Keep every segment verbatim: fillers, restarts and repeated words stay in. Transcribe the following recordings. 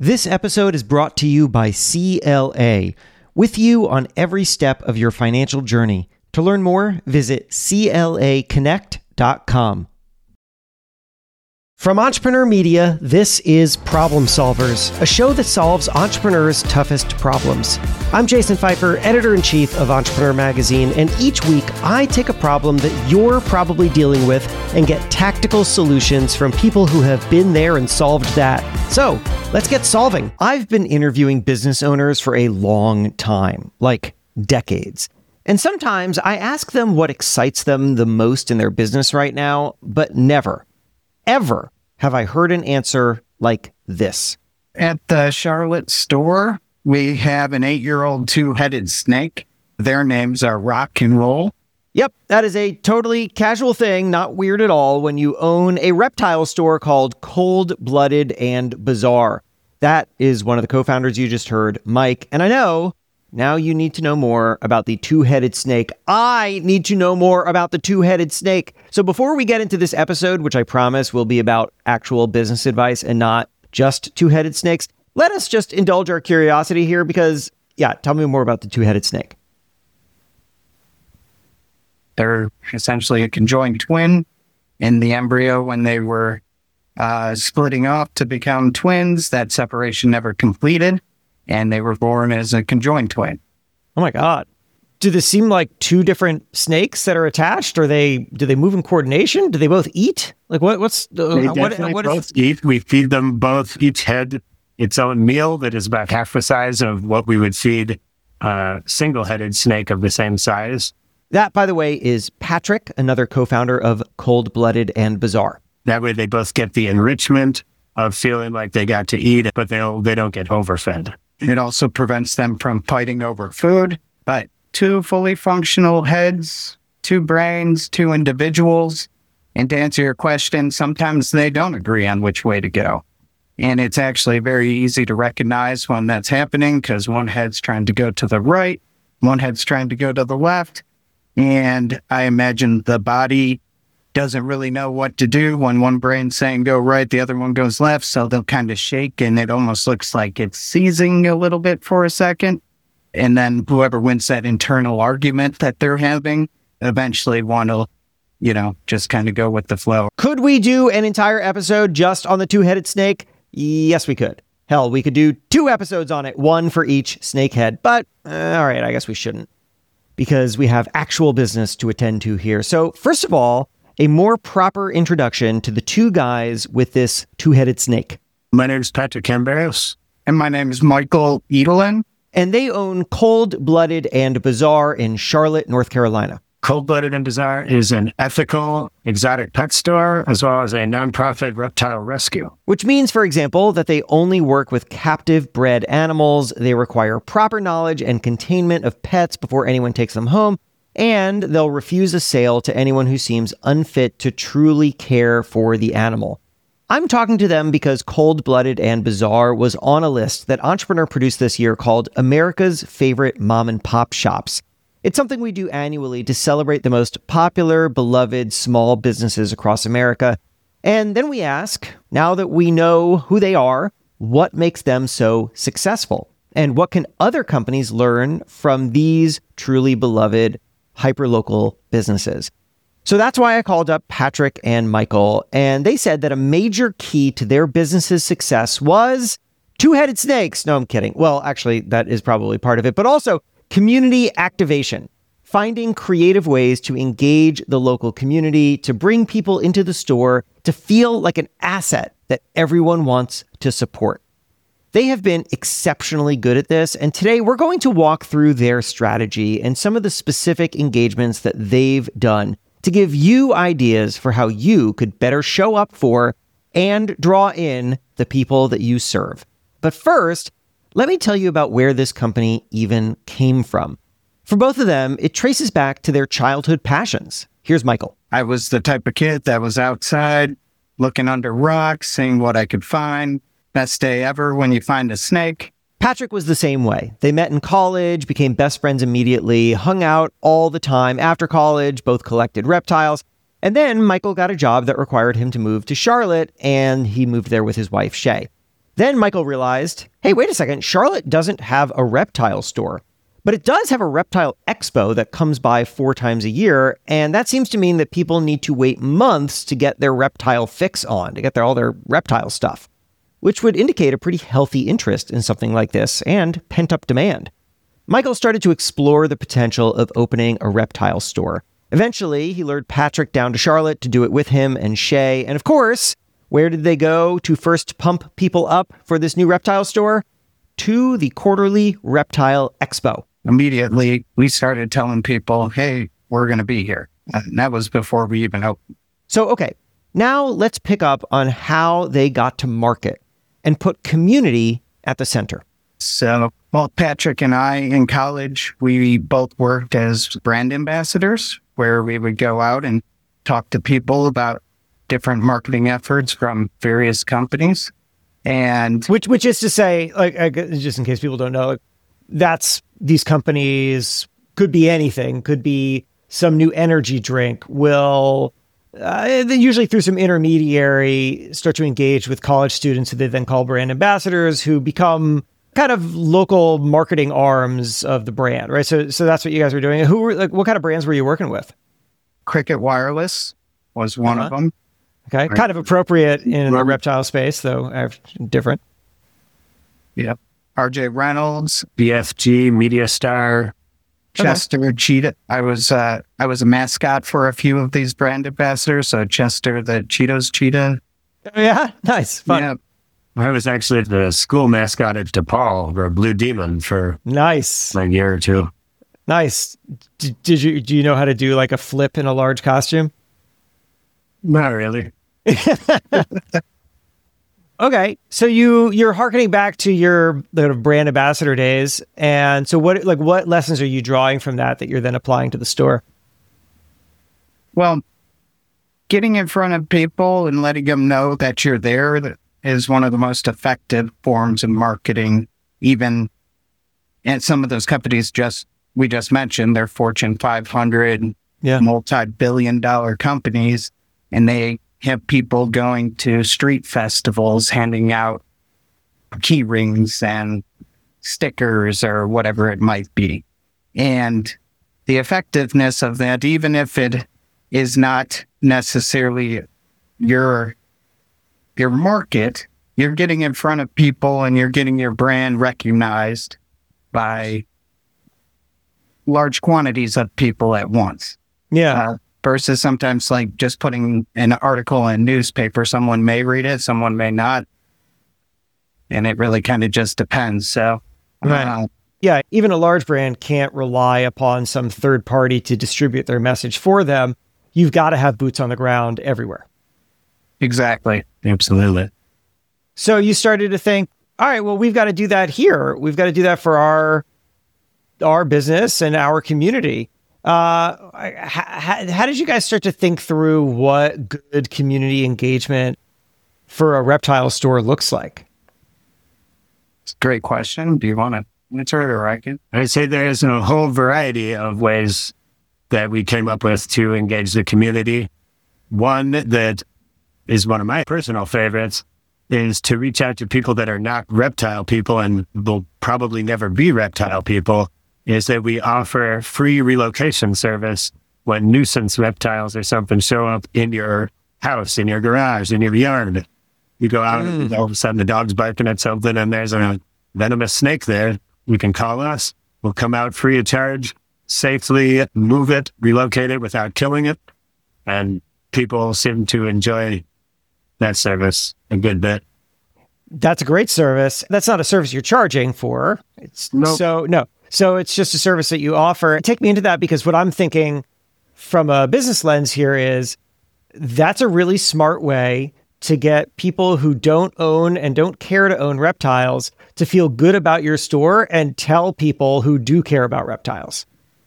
This episode is brought to you by C L A, with you on every step of your financial journey. To learn more, visit C L A connect dot com. From Entrepreneur Media, this is Problem Solvers, a show that solves entrepreneurs' toughest problems. I'm Jason Pfeiffer, editor-in-chief of Entrepreneur Magazine, and each week I take a problem that you're probably dealing with and get tactical solutions from people who have been there and solved that. So, let's get solving. I've been interviewing business owners for a long time, like decades. And sometimes I ask them what excites them the most in their business right now, but never, ever have I heard an answer like this. At the Charlotte store, we have an eight-year-old two-headed snake. Their names are Rock and Roll. Yep, that is a totally casual thing, not weird at all, when you own a reptile store called Cold Blooded and Bizarre. That is one of the co-founders you just heard, Mike. And I know now you need to know more about the two-headed snake. I need to know more about the two-headed snake. So before we get into this episode, which I promise will be about actual business advice and not just two-headed snakes, let us just indulge our curiosity here because, yeah, tell me more about the two-headed snake. They're essentially a conjoined twin in the embryo when they were uh, splitting off to become twins. That separation never completed, and they were born as a conjoined twin. Oh my God. Do this seem like two different snakes that are attached? Are they, do they move in coordination? Do they both eat? Like what, what's, uh, they what, definitely what both is... eat. We feed them both, each head its own meal that is about half the size of what we would feed a single-headed snake of the same size. That, by the way, is Patrick, another co-founder of Cold Blooded and Bizarre. That way they both get the enrichment of feeling like they got to eat, but they don't, they don't get overfed. It also prevents them from fighting over food. But two fully functional heads, two brains, two individuals. And to answer your question, sometimes they don't agree on which way to go. And it's actually very easy to recognize when that's happening because one head's trying to go to the right, one head's trying to go to the left. And I imagine the body doesn't really know what to do when one brain's saying go right, the other one goes left. So they'll kind of shake and it almost looks like it's seizing a little bit for a second. And then whoever wins that internal argument that they're having eventually want to, you know, just kind of go with the flow. Could we do an entire episode just on the two-headed snake? Yes, we could. Hell, we could do two episodes on it, one for each snake head. But, uh, all right, I guess we shouldn't because we have actual business to attend to here. So, first of all, a more proper introduction to the two guys with this two-headed snake. My name is Patrick Camberos. And my name is Michael Edelin. And they own Cold Blooded and Bizarre in Charlotte, North Carolina. Cold Blooded and Bizarre is an ethical exotic pet store as well as a nonprofit reptile rescue. Which means, for example, that they only work with captive bred animals. They require proper knowledge and containment of pets before anyone takes them home. And they'll refuse a sale to anyone who seems unfit to truly care for the animal. I'm talking to them because Cold Blooded and Bizarre was on a list that Entrepreneur produced this year called America's Favorite Mom and Pop Shops. It's something we do annually to celebrate the most popular, beloved small businesses across America. And then we ask, now that we know who they are, what makes them so successful? And what can other companies learn from these truly beloved hyperlocal businesses? So that's why I called up Patrick and Michael, and they said that a major key to their business's success was two-headed snakes. No, I'm kidding. Well, actually, that is probably part of it, but also community activation, finding creative ways to engage the local community, to bring people into the store, to feel like an asset that everyone wants to support. They have been exceptionally good at this, and today we're going to walk through their strategy and some of the specific engagements that they've done to give you ideas for how you could better show up for and draw in the people that you serve. But first, let me tell you about where this company even came from. For both of them, it traces back to their childhood passions. Here's Michael. I was the type of kid that was outside looking under rocks, seeing what I could find. Best day ever when you find a snake. Patrick was the same way. They met in college, became best friends immediately, hung out all the time after college, both collected reptiles. And then Michael got a job that required him to move to Charlotte, and he moved there with his wife, Shay. Then Michael realized, hey, wait a second, Charlotte doesn't have a reptile store, but it does have a reptile expo that comes by four times a year, and that seems to mean that people need to wait months to get their reptile fix on, to get their, all their reptile stuff, which would indicate a pretty healthy interest in something like this and pent-up demand. Michael started to explore the potential of opening a reptile store. Eventually, he lured Patrick down to Charlotte to do it with him and Shay, and of course, where did they go to first pump people up for this new reptile store? To the quarterly Reptile Expo. Immediately, we started telling people, hey, we're going to be here. And that was before we even opened. So, okay, now let's pick up on how they got to market and put community at the center. So, well, Patrick and I in college, we both worked as brand ambassadors, where we would go out and talk to people about different marketing efforts from various companies. And which which is to say, like, uh, just in case people don't know, that's these companies could be anything, could be some new energy drink, will uh, they usually through some intermediary start to engage with college students who they then call brand ambassadors, who become kind of local marketing arms of the brand, right? So so that's what you guys were doing. Who were, like, what kind of brands were you working with? Cricket Wireless was one uh-huh. of them. Okay, kind of appropriate in the reptile space, though different. Yep. R J Reynolds, B F G, Media Star, Chester, okay. Cheetah. I was uh, I was a mascot for a few of these brand ambassadors. So Chester, the Cheetos cheetah. Oh, yeah, nice, fun. Yep. I was actually the school mascot at DePaul, or Blue Demon, for nice a year or two. Nice. D- did you do you know how to do like a flip in a large costume? Not really. Okay, so you you're hearkening back to your the brand ambassador days, and so what like what lessons are you drawing from that that you're then applying to the store? Well, getting in front of people and letting them know that you're there is one of the most effective forms of marketing. Even and some of those companies just we just mentioned, they're Fortune five hundred, yeah. multi-billion dollar companies. And they have people going to street festivals, handing out key rings and stickers or whatever it might be. And the effectiveness of that, even if it is not necessarily your, your market, you're getting in front of people and you're getting your brand recognized by large quantities of people at once. Yeah. Uh, Versus sometimes like just putting an article in a newspaper, someone may read it, someone may not. And it really kind of just depends. So, right. Uh, yeah, even a large brand can't rely upon some third party to distribute their message for them. You've got to have boots on the ground everywhere. Exactly. Absolutely. So you started to think, all right, well, we've got to do that here. We've got to do that for our, our business and our community. Uh, how, how did you guys start to think through what good community engagement for a reptile store looks like? It's a great question. Do you want to answer it or I can? I'd say there's a whole variety of ways that we came up with to engage the community. One that is one of my personal favorites is to reach out to people that are not reptile people and will probably never be reptile people, is that we offer free relocation service when nuisance reptiles or something show up in your house, in your garage, in your yard. You go out mm. and all of a sudden the dog's barking at something and there's a venomous snake there. You can call us. We'll come out free of charge, safely move it, relocate it without killing it. And people seem to enjoy that service a good bit. That's a great service. That's not a service you're charging for. It's nope. So, no. So it's just a service that you offer. Take me into that, because what I'm thinking from a business lens here is that's a really smart way to get people who don't own and don't care to own reptiles to feel good about your store and tell people who do care about reptiles.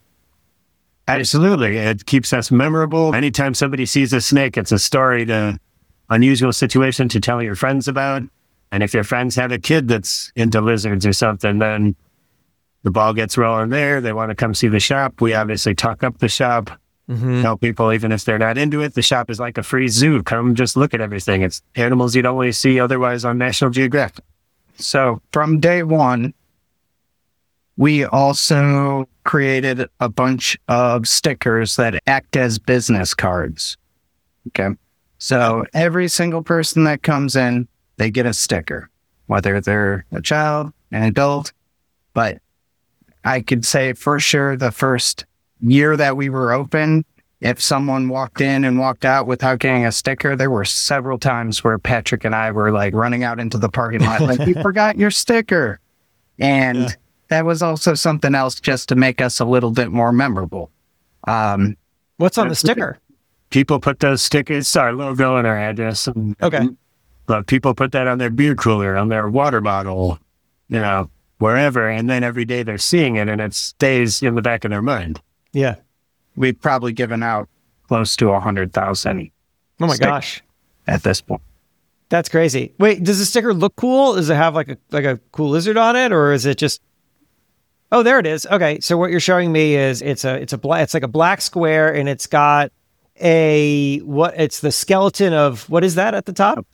Absolutely. It keeps us memorable. Anytime somebody sees a snake, it's a story, to unusual situation to tell your friends about. And if your friends have a kid that's into lizards or something, then the ball gets rolling there. They want to come see the shop. We obviously talk up the shop, mm-hmm. tell people, even if they're not into it, the shop is like a free zoo. Come just look at everything. It's animals you'd only see otherwise on National Geographic. So from day one, we also created a bunch of stickers that act as business cards. Okay. So every single person that comes in, they get a sticker, whether they're a child, an adult. But I could say for sure the first year that we were open, if someone walked in and walked out without getting a sticker, there were several times where Patrick and I were like running out into the parking lot, like, you forgot your sticker. And yeah. that was also something else just to make us a little bit more memorable. Um, What's on the sticker? People put those stickers, our logo and our address. And, okay. But people put that on their beer cooler, on their water bottle, you know, wherever. And then every day they're seeing it and it stays in the back of their mind. Yeah. We've probably given out close to a hundred thousand. Oh my gosh. At this point. That's crazy. Wait, does the sticker look cool? Does it have like a, like a cool lizard on it, or is it just, oh, there it is. Okay. So what you're showing me is it's a, it's a black, it's like a black square and it's got a, what it's the skeleton of, what is that at the top?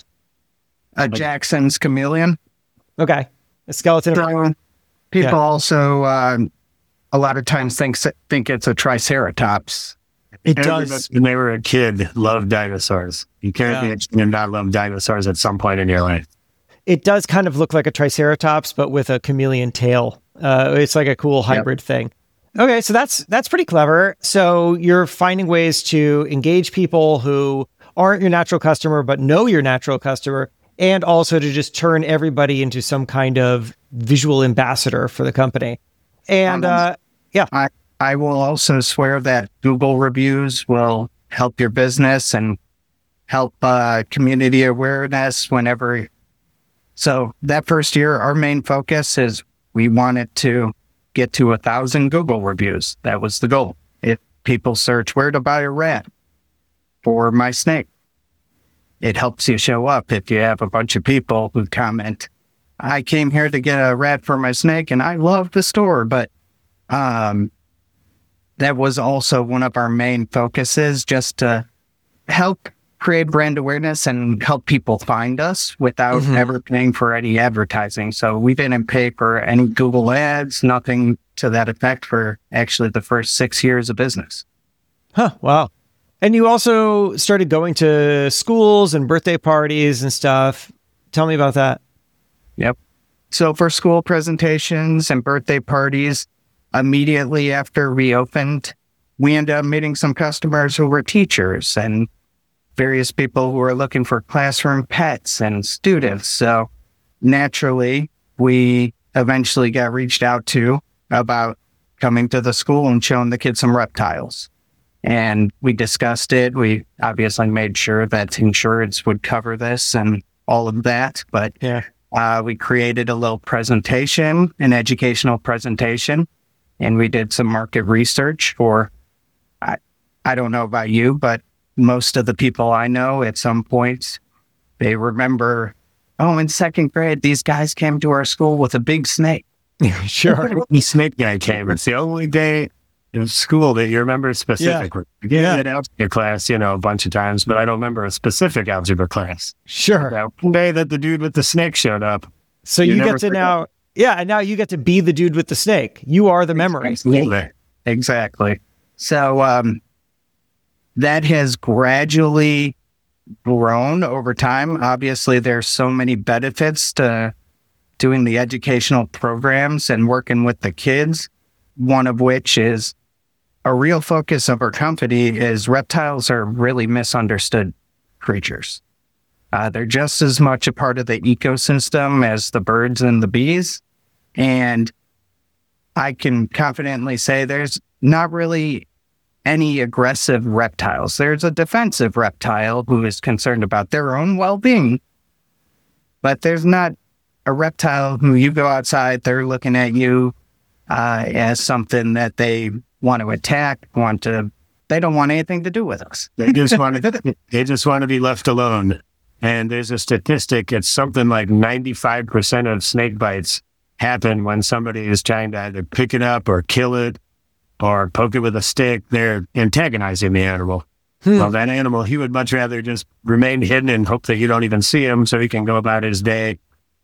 A Jackson's chameleon. Okay. A skeleton. So, of- people yeah. also, um, a lot of times think think it's a triceratops. It Everybody, does. when they were a kid, loved dinosaurs. You can't Yeah. be interested in not love dinosaurs at some point in your life. It does kind of look like a triceratops, but with a chameleon tail. Uh, it's like a cool hybrid yep. thing. Okay, so that's that's pretty clever. So you're finding ways to engage people who aren't your natural customer, but know your natural customer, and also to just turn everybody into some kind of visual ambassador for the company. And uh, yeah, I, I will also swear that Google reviews will help your business and help uh, community awareness whenever. So that first year, our main focus is we wanted to get to a thousand Google reviews. That was the goal. If people search where to buy a rat for my snake, it helps you show up. If you have a bunch of people who comment, I came here to get a rat for my snake and I love the store, but um, that was also one of our main focuses, just to help create brand awareness and help people find us without mm-hmm. ever paying for any advertising. So we didn't pay for any Google ads, nothing to that effect for actually the first six years of business. Huh, wow. And you also started going to schools and birthday parties and stuff. Tell me about that. Yep. So for school presentations and birthday parties, immediately after we opened, we ended up meeting some customers who were teachers and various people who were looking for classroom pets and students. So naturally, we eventually got reached out to about coming to the school and showing the kids some reptiles. And we discussed it. We obviously made sure that insurance would cover this and all of that. But yeah. Uh, we created a little presentation, an educational presentation, and we did some market research for, I, I don't know about you, but most of the people I know at some point, they remember, oh, in second grade, these guys came to our school with a big snake. Sure. The snake guy came. It's the only day in school that you remember specifically. Yeah. You yeah. get an algebra class, you know, a bunch of times, but I don't remember a specific algebra class. Sure. That one day that the dude with the snake showed up. So you, you get to forget. now, yeah, and now you get to be the dude with the snake. You are the memory. Exactly. Exactly. So um, that has gradually grown over time. Obviously, there's so many benefits to doing the educational programs and working with the kids, one of which is a real focus of our company is reptiles are really misunderstood creatures. Uh, they're just as much a part of the ecosystem as the birds and the bees. And I can confidently say there's not really any aggressive reptiles. There's a defensive reptile who is concerned about their own well-being, but there's not a reptile who you go outside, they're looking at you uh, as something that they want to attack, want to, they don't want anything to do with us. They just want to, they just want to be left alone. And there's a statistic, it's something like ninety-five percent of snake bites happen when somebody is trying to either pick it up or kill it or poke it with a stick. They're antagonizing the animal. Hmm. Well, that animal, he would much rather just remain hidden and hope that you don't even see him so he can go about his day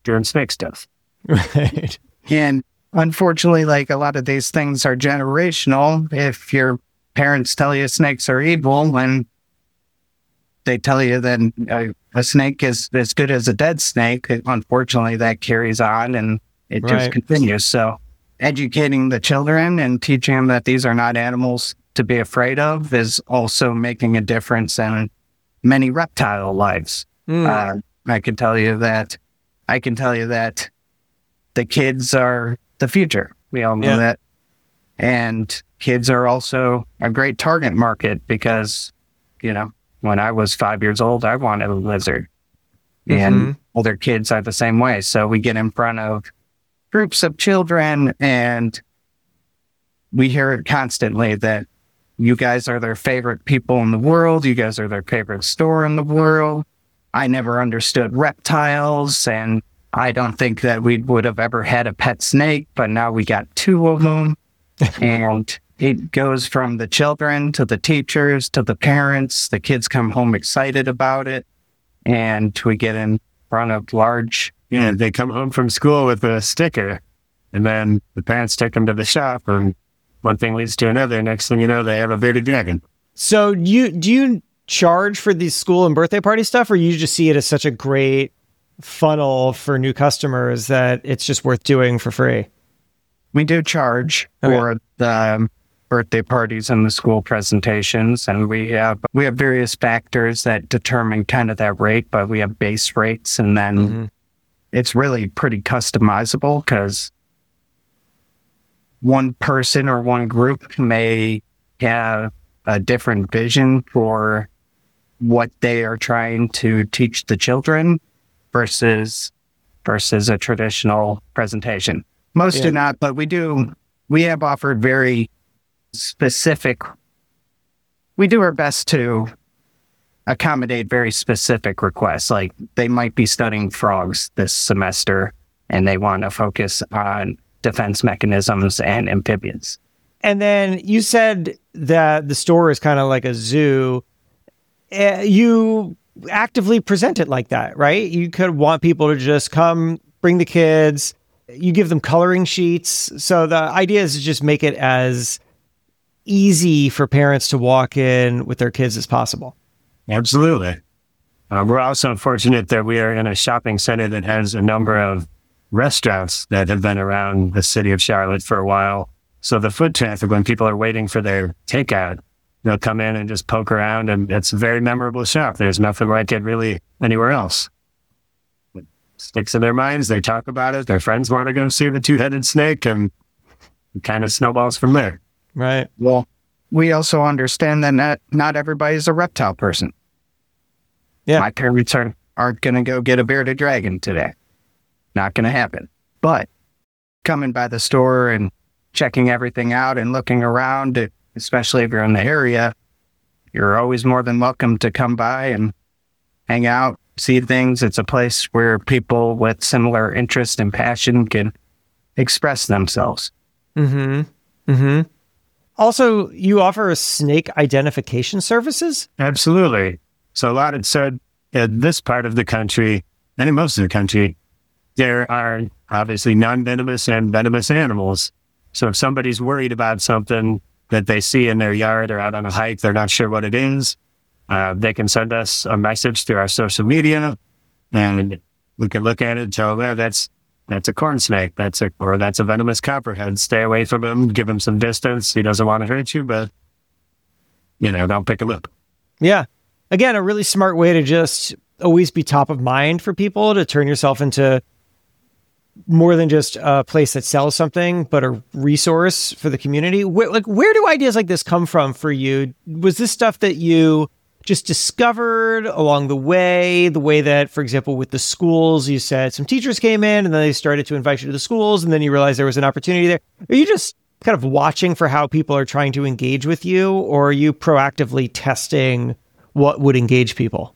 doing snake stuff. Right. And unfortunately, like a lot of these things are generational. If your parents tell you snakes are evil, and they tell you that a, a snake is as good as a dead snake, it, unfortunately, that carries on and it Right. just continues. So educating the children and teaching them that these are not animals to be afraid of is also making a difference in many reptile lives. Mm. Uh, I can tell you that, I can tell you that the kids are the future. We all know Yeah. that. And kids are also a great target market because, you know, when I was five years old, I wanted a lizard. Mhm. And older kids are the same way. So we get in front of groups of children and we hear it constantly that you guys are their favorite people in the world. You guys are their favorite store in the world. I never understood reptiles, and I don't think that we would have ever had a pet snake, but now we got two of them. And it goes from the children to the teachers to the parents. The kids come home excited about it. And we get in front of large. Yeah, they come home from school with a sticker, and then the parents take them to the shop, and one thing leads to another. Next thing you know, they have a bearded dragon. So you do you charge for these school and birthday party stuff, or you just see it as such a great funnel for new customers that it's just worth doing for free? We do charge Okay. for the um, birthday parties and the school presentations, and we have we have various factors that determine kind of that rate, but we have base rates, and then Mhm. it's really pretty customizable because one person or one group may have a different vision for what they are trying to teach the children versus versus a traditional presentation. Most Yeah. do not, but we do. We have offered very specific. We do our best to accommodate very specific requests. Like they might be studying frogs this semester and they want to focus on defense mechanisms and amphibians. And then you said that the store is kind of like a zoo. Uh, you actively present it like that, right? You could want people to just come, bring the kids, you give them coloring sheets. So the idea is to just make it as easy for parents to walk in with their kids as possible. Absolutely. Uh, we're also fortunate that we are in a shopping center that has a number of restaurants that have been around the city of Charlotte for a while. So the foot traffic, when people are waiting for their takeout, they'll come in and just poke around, and it's a very memorable shop. There's nothing like it really anywhere else. It sticks in their minds. They talk about it. Their friends want to go see the two-headed snake, and it kind of snowballs from there. Right. Well, we also understand that not, not everybody's a reptile person. Yeah. My parents are, aren't going to go get a bearded dragon today. Not going to happen. But coming by the store and checking everything out and looking around, especially if you're in the area, you're always more than welcome to come by and hang out, see things. It's a place where people with similar interest and passion can express themselves. Mm-hmm. Mm-hmm. Also, you offer snake identification services? Absolutely. So a lot of, so in this part of the country, and in most of the country, there are obviously non-venomous and venomous animals. So if somebody's worried about something that they see in their yard or out on a hike, they're not sure what it is, uh, they can send us a message through our social media, and we can look at it and tell them, that's that's a corn snake, that's a or that's a venomous copperhead. Stay away from him, give him some distance. He doesn't want to hurt you, but you know, don't pick him up. Yeah. Again, a really smart way to just always be top of mind for people, to turn yourself into more than just a place that sells something, but a resource for the community. Where, like, where do ideas like this come from for you? Was this stuff that you just discovered along the way, the way that, for example, with the schools, you said some teachers came in and then they started to invite you to the schools, and then you realized there was an opportunity there? Are you just kind of watching for how people are trying to engage with you, or are you proactively testing what would engage people?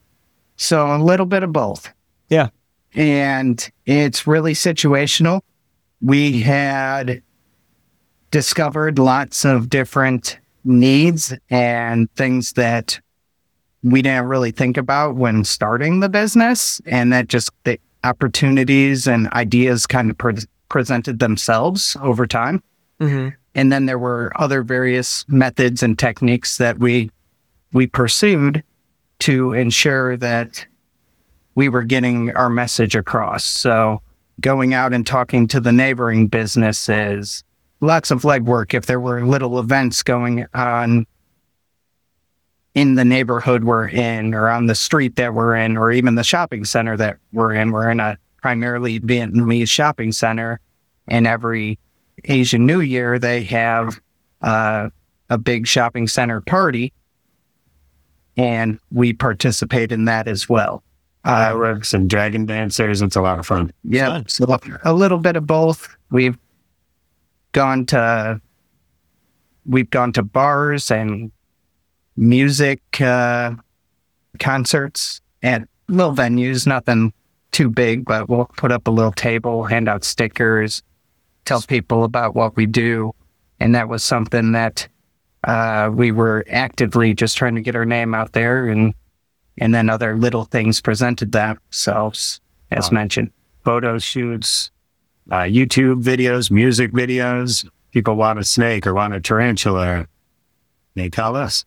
So a little bit of both. Yeah. And it's really situational. We had discovered lots of different needs and things that we didn't really think about when starting the business. And that just, they, opportunities and ideas kind of pre- presented themselves over time. Mm-hmm. And then there were other various methods and techniques that we we pursued to ensure that we were getting our message across. So going out and talking to the neighboring businesses, lots of legwork. If there were little events going on in the neighborhood we're in, or on the street that we're in, or even the shopping center that we're in, we're in a primarily Vietnamese shopping center, and every Asian New Year they have uh, a big shopping center party, and we participate in that as well. Fireworks and dragon dancers. It's a lot of fun. Yeah, Fun. so a little bit of both. We've gone to we've gone to bars and music uh, concerts at little venues, nothing too big, but we'll put up a little table, hand out stickers, tell people about what we do. And that was something that uh, we were actively just trying to get our name out there, and and then other little things presented themselves, as Wow. mentioned. Photo shoots, uh, YouTube videos, music videos. People want a snake or want a tarantula. They tell us.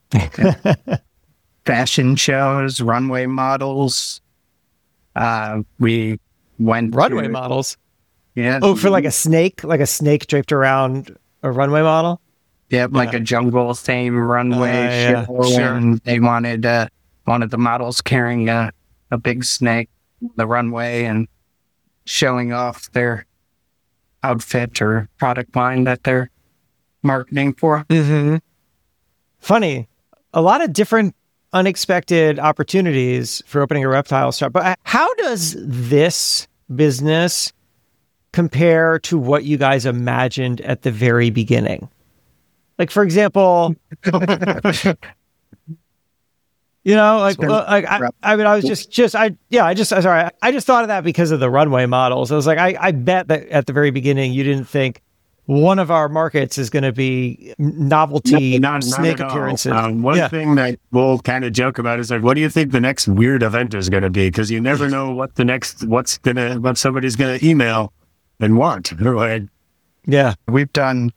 Fashion shows, runway models. Uh, we went Runway to, models. Yeah. Oh, for like a snake, like a snake draped around a runway model? Yeah, like yeah. a jungle theme runway Uh, yeah, show. sure. And they wanted uh, wanted the models carrying a, a big snake on the runway and showing off their outfit or product line that they're marketing for. Mm-hmm. Funny. A lot of different unexpected opportunities for opening a reptile shop. But how does this business compare to what you guys imagined at the very beginning? Like, for example, you know, like, Sure. well, like I, I mean, I was just, just, I, yeah, I just, sorry, I just thought of that because of the runway models. I was like, I, I bet that at the very beginning, you didn't think one of our markets is going to be novelty Not- not snake at all. appearances. Um, one Yeah. thing that we'll kind of joke about is like, what do you think the next weird event is going to be? Because you never know what the next, what's gonna, what somebody's going to email and want. Or like, Yeah. We've done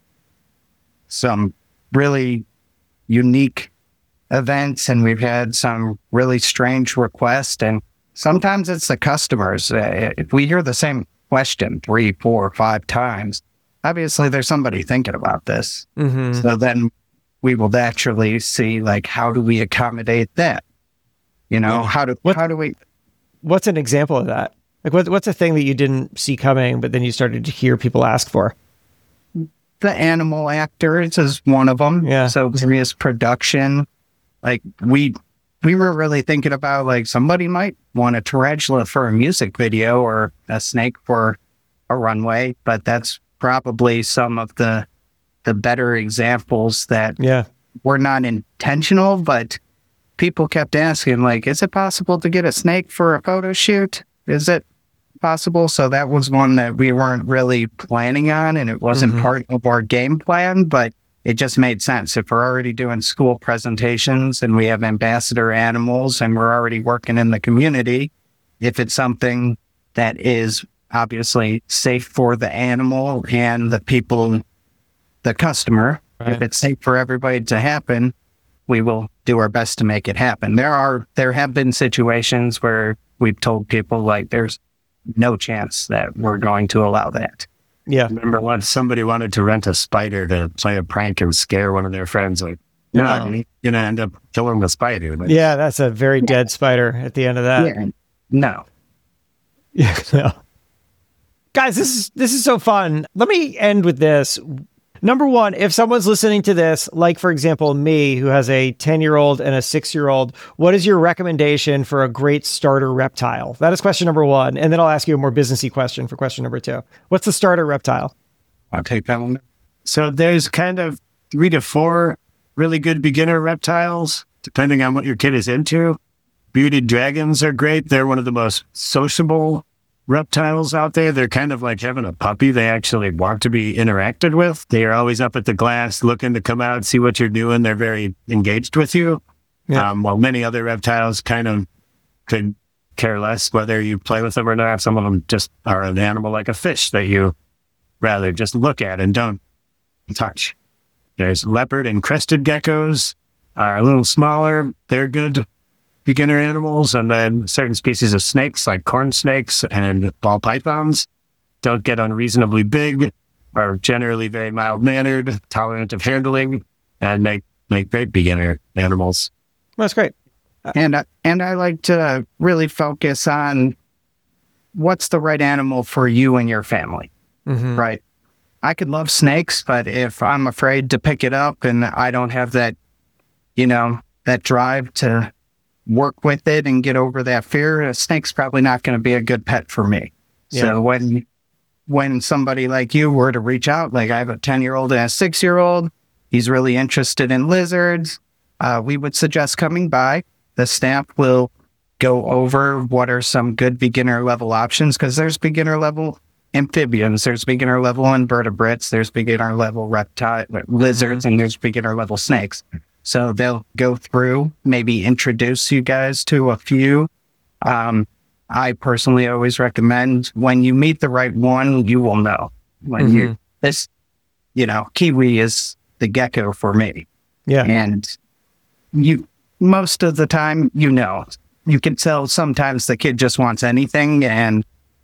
some really unique events, and we've had some really strange requests. And sometimes it's the customers. Uh, if we hear the same question three, four, five times, obviously there's somebody thinking about this. Mm-hmm. So then we will naturally see, like, how do we accommodate that? You know, how do What- how do we? What's an example of that? Like, what, what's a thing that you didn't see coming, but then you started to hear people ask for? The animal actors is one of them. Yeah. So various production, like we we were really thinking about, like, somebody might want a tarantula for a music video or a snake for a runway, but that's probably some of the the better examples that Yeah. were not intentional, but people kept asking, like, is it possible to get a snake for a photo shoot? Is it possible? So that was one that we weren't really planning on, and it wasn't Mhm. part of our game plan, but it just made sense. If we're already doing school presentations and we have ambassador animals and we're already working in the community, if it's something that is obviously safe for the animal and the people, the customer, Right. if it's safe for everybody to happen, we will do our best to make it happen. There are, there have been situations where we've told people, like, there's no chance that we're going to allow that. Yeah. remember once somebody wanted to rent a spider to play a prank and scare one of their friends. Like, you're not Wow. going to end up killing the spider. Like, Yeah. That's a very dead spider at the end of that. Yeah. No. Yeah. No. Guys, this is this is so fun. Let me end with this. Number one, if someone's listening to this, like, for example, me, who has a ten-year-old and a six-year-old, what is your recommendation for a great starter reptile? That is question number one. And then I'll ask you a more businessy question for question number two. What's the starter reptile? I'll take that one. So there's kind of three to four really good beginner reptiles, depending on what your kid is into. Bearded dragons are great. They're one of the most sociable reptiles out there. They're kind of like having a puppy. They actually want to be interacted with. They are always up at the glass looking to come out, see what you're doing. They're very engaged with you. Yeah. Um, while many other reptiles kind of could care less whether you play with them or not. Some of them just are an animal like a fish that you rather just look at and don't touch. There's leopard and crested geckos, are a little smaller. They're good beginner animals. And then certain species of snakes like corn snakes and ball pythons don't get unreasonably big, are generally very mild-mannered, tolerant of handling, and make, make great beginner animals. That's great. And I, and I like to really focus on what's the right animal for you and your family, Mm-hmm. right? I could love snakes, but if I'm afraid to pick it up and I don't have that, you know, that drive to work with it and get over that fear, a snake's probably not going to be a good pet for me. Yeah. So when when somebody like you were to reach out, like I have a ten-year-old and a six-year-old, he's really interested in lizards, uh, we would suggest coming by. The staff will go over what are some good beginner level options, because there's beginner level amphibians, there's beginner level invertebrates, there's beginner level reptile lizards, and there's beginner level snakes. So they'll go through, maybe introduce you guys to a few. Um, I personally always recommend when you meet the right one, you will know. When Mm-hmm. you this, you know, kiwi is the gecko for me, Yeah. and you most of the time, you know, you can tell sometimes the kid just wants anything, and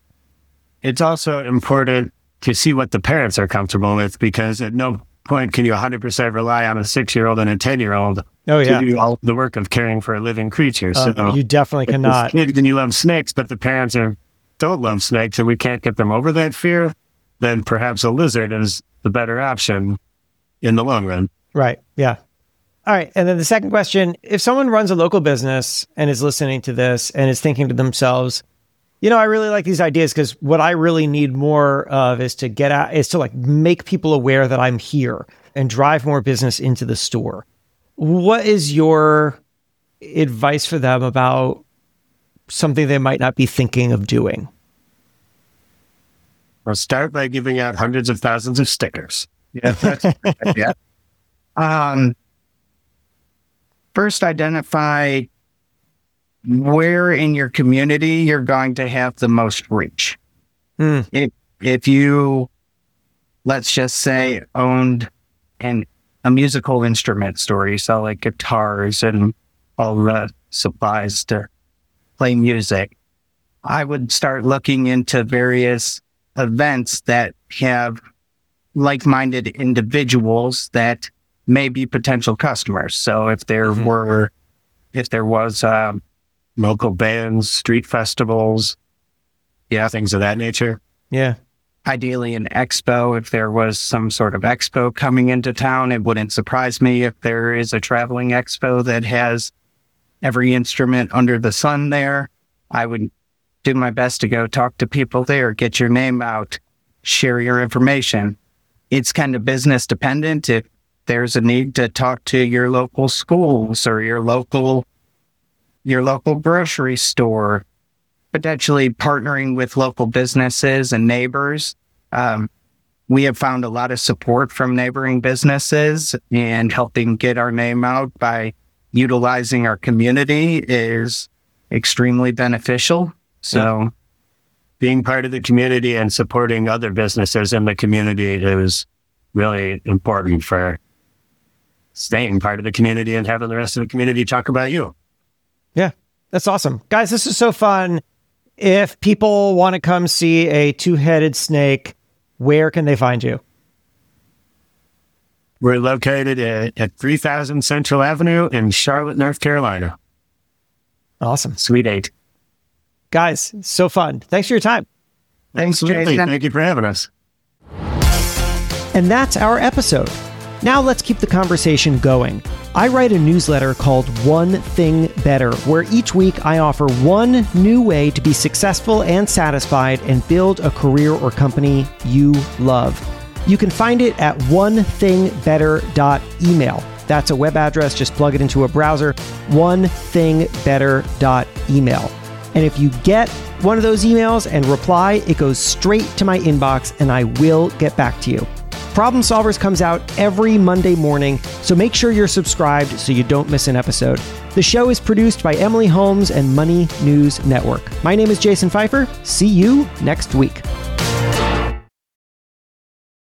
It's also important to see what the parents are comfortable with, because at no point can you one hundred percent rely on a six-year-old and a ten-year-old Oh, yeah. to do all the work of caring for a living creature. Uh, so you definitely if cannot. this kid and you love snakes, but the parents are, don't love snakes, and we can't get them over that fear, then perhaps a lizard is the better option in the long run. Right. Yeah. All right. And then the second question, if someone runs a local business and is listening to this and is thinking to themselves, you know, I really like these ideas, because what I really need more of is to get out, is to like make people aware that I'm here and drive more business into the store. What is your advice for them about something they might not be thinking of doing? We'll start by giving out hundreds of thousands of stickers. yeah, that's yeah. Um, first, identify where in your community you're going to have the most reach. Hmm. If if you, let's just say, owned an a musical instrument store, you sell like guitars and all the supplies to play music, I would start looking into various events that have like-minded individuals that may be potential customers. So if there Mhm. were, if there was, um, Local bands, street festivals, yeah, things of that nature. Yeah. ideally an expo, if there was some sort of expo coming into town, it wouldn't surprise me if there is a traveling expo that has every instrument under the sun there. I would do my best to go talk to people there, get your name out, share your information. It's kind of business dependent. If there's a need to talk to your local schools or your local your local grocery store, potentially partnering with local businesses and neighbors. Um, we have found a lot of support from neighboring businesses, and helping get our name out by utilizing our community is extremely beneficial. So Being part of the community and supporting other businesses in the community is really important for staying part of the community and having the rest of the community talk about you. Yeah, that's awesome. Guys, this is so fun. If people want to come see a two-headed snake, where can they find you? We're located at, at three thousand Central Avenue in Charlotte, North Carolina. Awesome. Suite eight. Guys, so fun. Thanks for your time. thanks, Absolutely. Jason. Thank you for having us. And that's our episode. Now let's keep the conversation going. I write a newsletter called One Thing Better, where each week I offer one new way to be successful and satisfied and build a career or company you love. You can find it at one thing better dot email. That's a web address. Just plug it into a browser, one thing better dot email. And if you get one of those emails and reply, it goes straight to my inbox and I will get back to you. Problem Solvers comes out every Monday morning, so make sure you're subscribed so you don't miss an episode. The show is produced by Emily Holmes and Money News Network. My name is Jason Pfeiffer. See you next week.